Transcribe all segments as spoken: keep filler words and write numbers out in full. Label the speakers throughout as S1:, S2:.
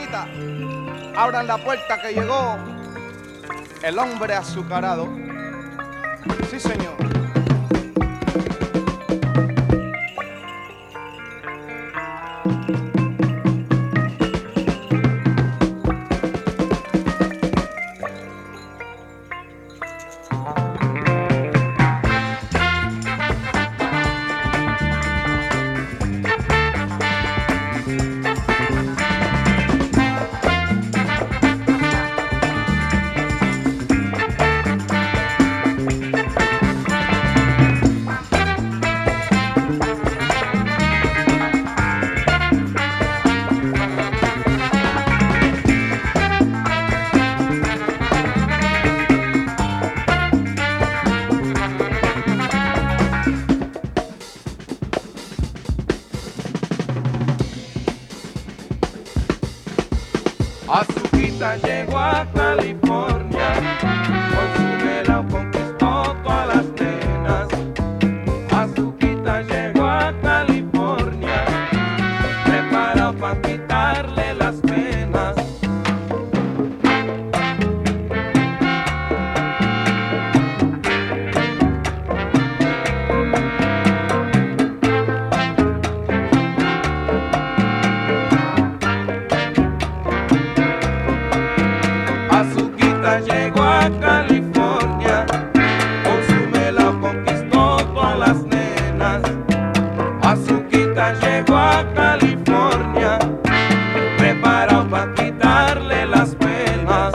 S1: mamacita, abran la puerta que llegó el hombre azucarado. Sí, señor.
S2: Azuquita llegó a California, con su melao conquistó todas las nenas. Azuquita llegó a California, preparado para quitarle las penas. Azuquita llegó a California, con su melao conquistó todas las nenas. Azuquita llegó a California, preparado para quitarle las penas.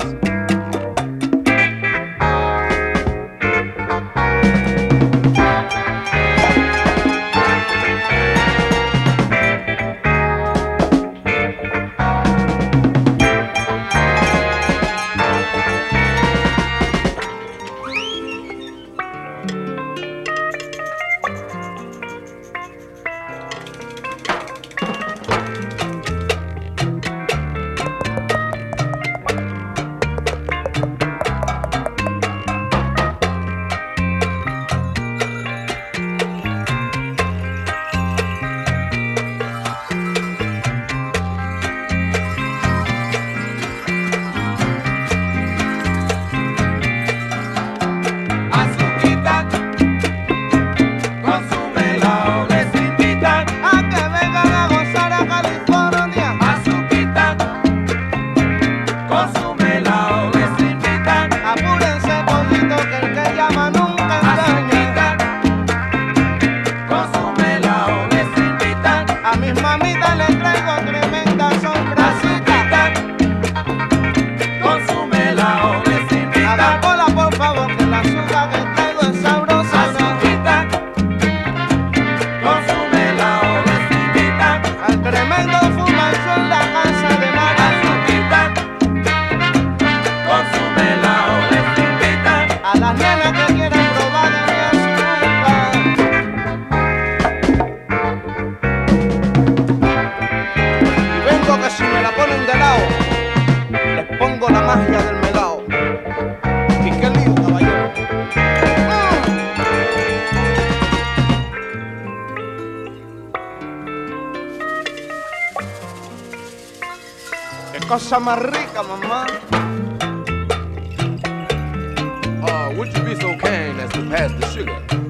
S1: Cosa más rica, mamá.
S2: Uh, would you be so kind as to pass the sugar?